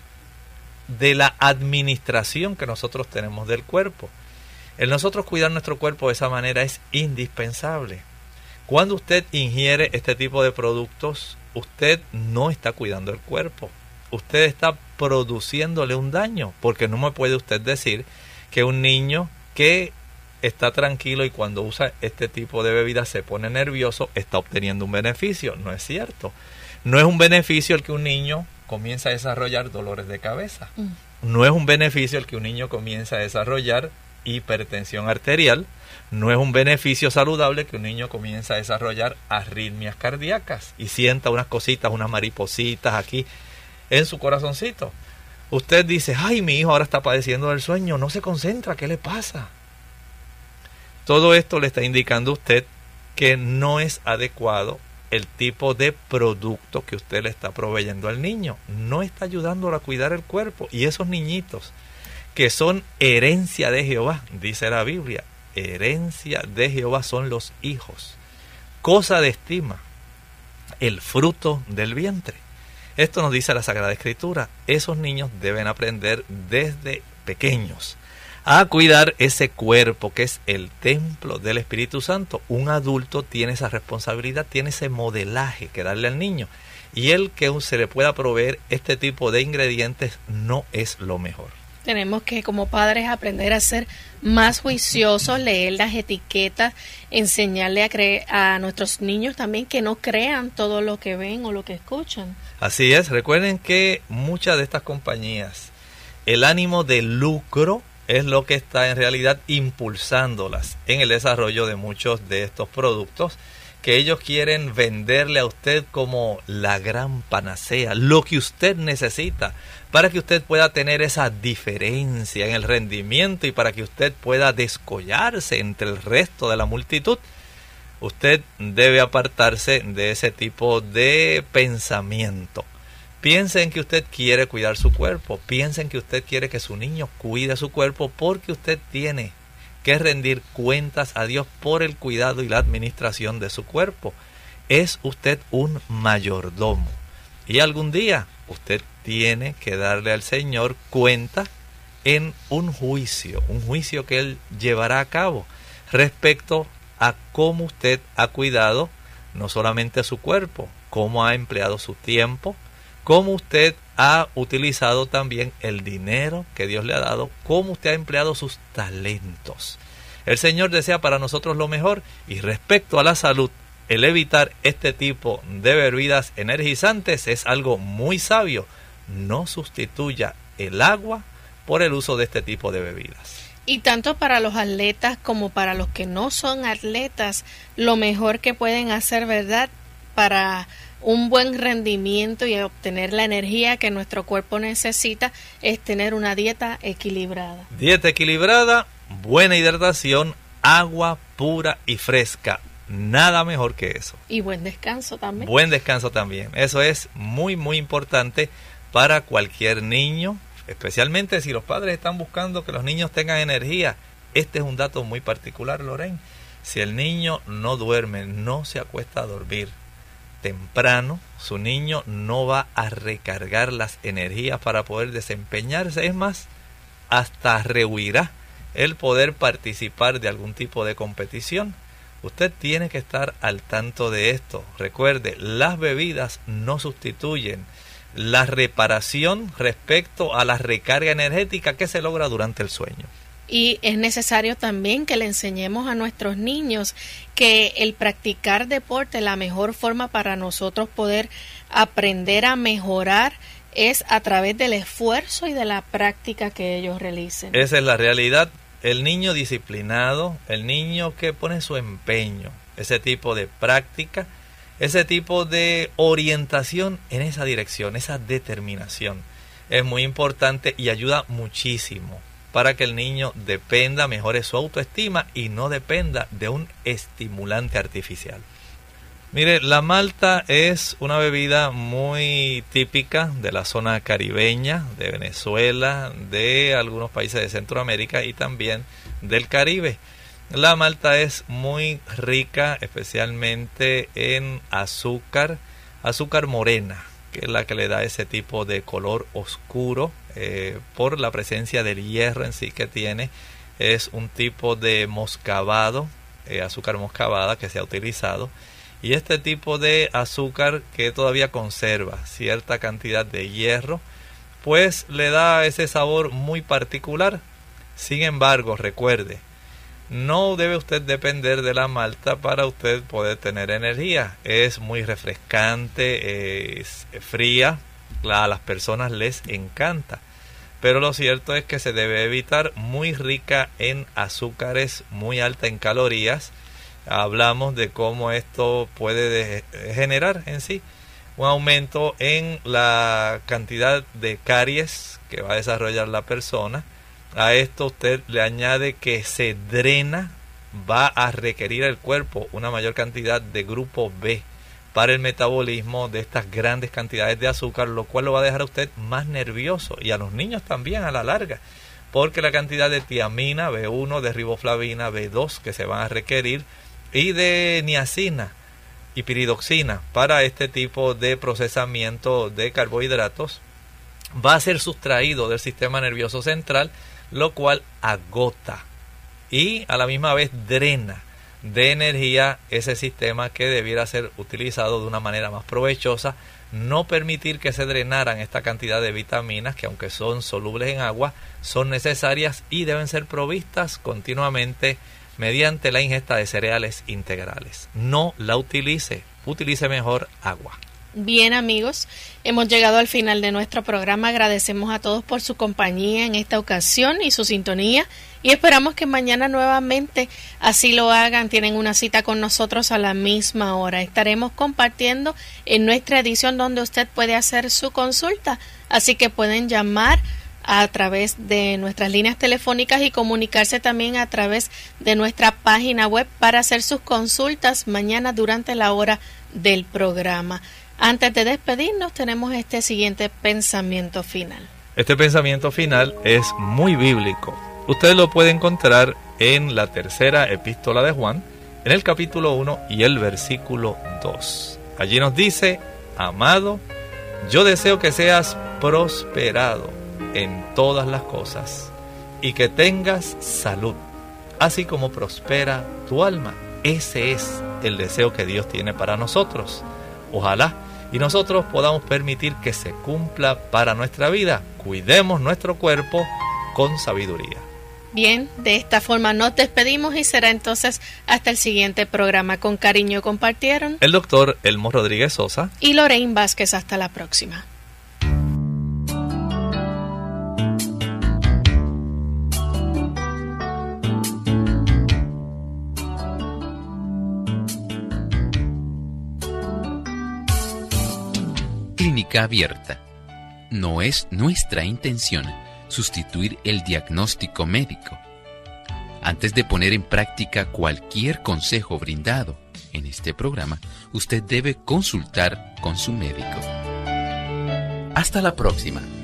de la administración que nosotros tenemos del cuerpo. El nosotros cuidar nuestro cuerpo de esa manera es indispensable. Cuando usted ingiere este tipo de productos, usted no está cuidando el cuerpo. Usted está produciéndole un daño, porque no me puede usted decir que un niño que está tranquilo y cuando usa este tipo de bebidas se pone nervioso, está obteniendo un beneficio. No es cierto. No es un beneficio el que un niño comienza a desarrollar dolores de cabeza. Mm. No es un beneficio el que un niño comienza a desarrollar hipertensión arterial. No es un beneficio saludable que un niño comienza a desarrollar arritmias cardíacas y sienta unas cositas, unas maripositas aquí en su corazoncito. Usted dice, ay, mi hijo ahora está padeciendo del sueño, no se concentra, ¿qué le pasa? Todo esto le está indicando a usted que no es adecuado el tipo de producto que usted le está proveyendo al niño. No está ayudándolo a cuidar el cuerpo. Y esos niñitos que son herencia de Jehová, dice la Biblia, herencia de Jehová son los hijos, cosa de estima, el fruto del vientre. Esto nos dice la Sagrada Escritura. Esos niños deben aprender desde pequeños a cuidar ese cuerpo que es el templo del Espíritu Santo. Un adulto tiene esa responsabilidad, tiene ese modelaje que darle al niño. Y el que se le pueda proveer este tipo de ingredientes no es lo mejor. Tenemos que como padres aprender a ser más juiciosos, leer las etiquetas, enseñarle a, creer, a nuestros niños también que no crean todo lo que ven o lo que escuchan. Así es, recuerden que muchas de estas compañías, el ánimo de lucro es lo que está en realidad impulsándolas en el desarrollo de muchos de estos productos que ellos quieren venderle a usted como la gran panacea, lo que usted necesita para que usted pueda tener esa diferencia en el rendimiento y para que usted pueda descollarse entre el resto de la multitud. Usted debe apartarse de ese tipo de pensamiento. Piensen que usted quiere cuidar su cuerpo, piensen que usted quiere que su niño cuide su cuerpo porque usted tiene que rendir cuentas a Dios por el cuidado y la administración de su cuerpo. Es usted un mayordomo y algún día usted tiene que darle al Señor cuenta en un juicio, un juicio que Él llevará a cabo respecto a cómo usted ha cuidado no solamente su cuerpo, cómo ha empleado su tiempo, cómo usted ha utilizado también el dinero que Dios le ha dado, cómo usted ha empleado sus talentos. El Señor desea para nosotros lo mejor y respecto a la salud, el evitar este tipo de bebidas energizantes es algo muy sabio. No sustituya el agua por el uso de este tipo de bebidas. Y tanto para los atletas como para los que no son atletas, lo mejor que pueden hacer, ¿verdad?, para un buen rendimiento y obtener la energía que nuestro cuerpo necesita es tener una dieta equilibrada. Dieta equilibrada, buena hidratación, agua pura y fresca. Nada mejor que eso. Y buen descanso también. Buen descanso también. Eso es muy, muy importante para cualquier niño, especialmente si los padres están buscando que los niños tengan energía. Este es un dato muy particular, Lorraine. Si el niño no duerme, no se acuesta a dormir temprano, su niño no va a recargar las energías para poder desempeñarse. Es más, hasta rehuirá el poder participar de algún tipo de competición. Usted tiene que estar al tanto de esto. Recuerde, las bebidas no sustituyen la reparación respecto a la recarga energética que se logra durante el sueño. Y es necesario también que le enseñemos a nuestros niños que el practicar deporte es la mejor forma para nosotros poder aprender a mejorar es a través del esfuerzo y de la práctica que ellos realicen. Esa es la realidad. El niño disciplinado, el niño que pone su empeño, ese tipo de práctica, ese tipo de orientación en esa dirección, esa determinación, es muy importante y ayuda muchísimo para que el niño dependa, mejore su autoestima y no dependa de un estimulante artificial. Mire, la malta es una bebida muy típica de la zona caribeña, de Venezuela, de algunos países de Centroamérica y también del Caribe. La malta es muy rica, especialmente en azúcar, azúcar morena, que es la que le da ese tipo de color oscuro eh, por la presencia del hierro en sí que tiene. Es un tipo de moscabado, eh, azúcar moscabada que se ha utilizado. Y este tipo de azúcar que todavía conserva cierta cantidad de hierro, pues le da ese sabor muy particular. Sin embargo, recuerde, no debe usted depender de la malta para usted poder tener energía. Es muy refrescante, es fría, a las personas les encanta. Pero lo cierto es que se debe evitar, muy rica en azúcares, muy alta en calorías. Hablamos de cómo esto puede de generar en sí un aumento en la cantidad de caries que va a desarrollar la persona. A esto usted le añade que se drena, va a requerir el cuerpo una mayor cantidad de grupo B para el metabolismo de estas grandes cantidades de azúcar, lo cual lo va a dejar a usted más nervioso y a los niños también a la larga, porque la cantidad de tiamina, B uno, de riboflavina, B dos que se van a requerir y de niacina y piridoxina para este tipo de procesamiento de carbohidratos va a ser sustraído del sistema nervioso central, lo cual agota y a la misma vez drena de energía ese sistema que debiera ser utilizado de una manera más provechosa. No permitir que se drenaran esta cantidad de vitaminas que, aunque son solubles en agua, son necesarias y deben ser provistas continuamente mediante la ingesta de cereales integrales. No la utilice, utilice mejor agua. Bien, amigos, hemos llegado al final de nuestro programa. Agradecemos a todos por su compañía en esta ocasión y su sintonía, y esperamos que mañana nuevamente así lo hagan. Tienen una cita con nosotros a la misma hora. Estaremos compartiendo en nuestra edición donde usted puede hacer su consulta, así que pueden llamar a través de nuestras líneas telefónicas y comunicarse también a través de nuestra página web para hacer sus consultas mañana durante la hora del programa. Antes de despedirnos, tenemos este siguiente pensamiento final. Este pensamiento final es muy bíblico. Usted lo puede encontrar en la tercera epístola de Juan, en el capítulo uno y el versículo dos. Allí nos dice: amado, yo deseo que seas prosperado en todas las cosas y que tengas salud, así como prospera tu alma. Ese es el deseo que Dios tiene para nosotros. Ojalá y nosotros podamos permitir que se cumpla para nuestra vida. Cuidemos nuestro cuerpo con sabiduría. Bien, de esta forma nos despedimos y será entonces hasta el siguiente programa. Con cariño compartieron el doctor Elmo Rodríguez Sosa y Lorraine Vázquez. Hasta la próxima. Clínica Abierta. No es nuestra intención sustituir el diagnóstico médico. Antes de poner en práctica cualquier consejo brindado en este programa, usted debe consultar con su médico. Hasta la próxima.